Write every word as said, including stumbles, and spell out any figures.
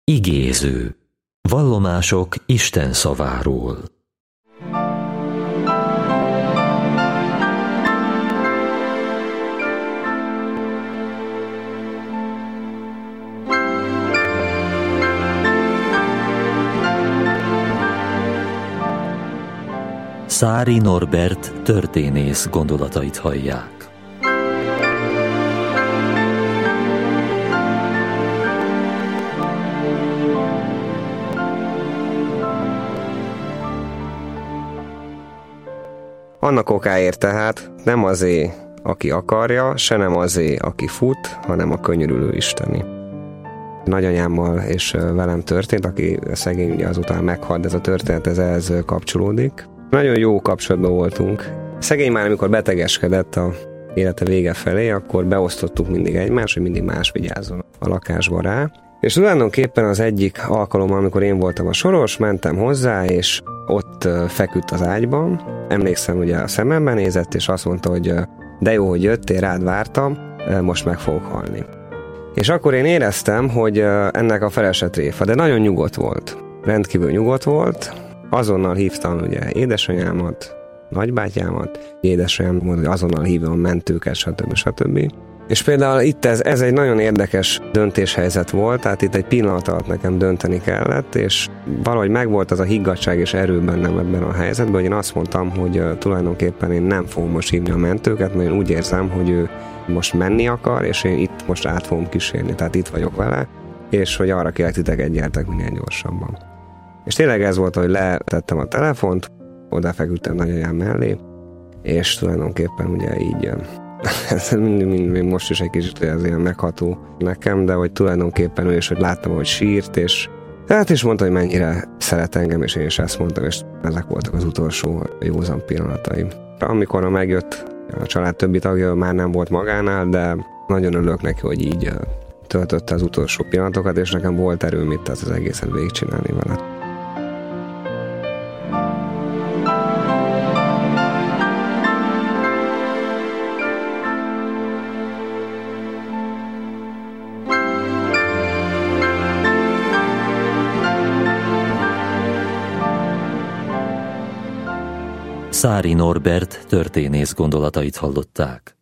Igéző. Vallomások Isten szaváról. Szári Norbert történész gondolatait hallják. Annak okáért tehát nem azé, aki akarja, se nem azé, aki fut, hanem a könyörülő isteni. Nagyanyámmal és velem történt, aki szegény ugye azután meghalt, ez a történet ez ehhez kapcsolódik. Nagyon jó kapcsolatban voltunk. Szegény már amikor betegeskedett a élete vége felé, akkor beosztottuk mindig egymást, hogy mindig más vigyázzon a lakásba rá. És tulajdonképpen az egyik alkalommal, amikor én voltam a soros, mentem hozzá, és ott feküdt az ágyban. Emlékszem, ugye a szememben nézett, és azt mondta, hogy de jó, hogy jöttél, rád vártam, most meg fogok halni. És akkor én éreztem, hogy ennek a felese tréfa, de nagyon nyugodt volt. Rendkívül nyugodt volt. Azonnal hívtam ugye édesanyámat, nagybátyámat, édesanyám mondta, hogy azonnal hívom a mentőket, stb. stb. És például itt ez, ez egy nagyon érdekes döntéshelyzet volt, tehát itt egy pillanat alatt nekem dönteni kellett, és valahogy megvolt az a higgadtság és erő bennem ebben a helyzetben, hogy én azt mondtam, hogy uh, tulajdonképpen én nem fogom most hívni a mentőket, mert én úgy érzem, hogy ő most menni akar, és én itt most át fogom kísérni, tehát itt vagyok vele, és hogy arra kérlek titeket, gyertek minél gyorsabban. És tényleg ez volt, hogy letettem a telefont, odafeküdtem nagyanyám mellé, és tulajdonképpen ugye így ez mind, mind, még most is egy kicsit ez ilyen megható nekem, de hogy tulajdonképpen ő is, hogy láttam, hogy sírt, és hát is mondta, hogy mennyire szeret engem, és én is ezt mondtam, és ezek voltak az utolsó józan pillanataim. Amikor megjött a család többi tagja, már nem volt magánál, de nagyon örülök neki, hogy így töltötte az utolsó pillanatokat, és nekem volt erőm itt az egészet végigcsinálni vele. Szári Norbert történész gondolatait hallották.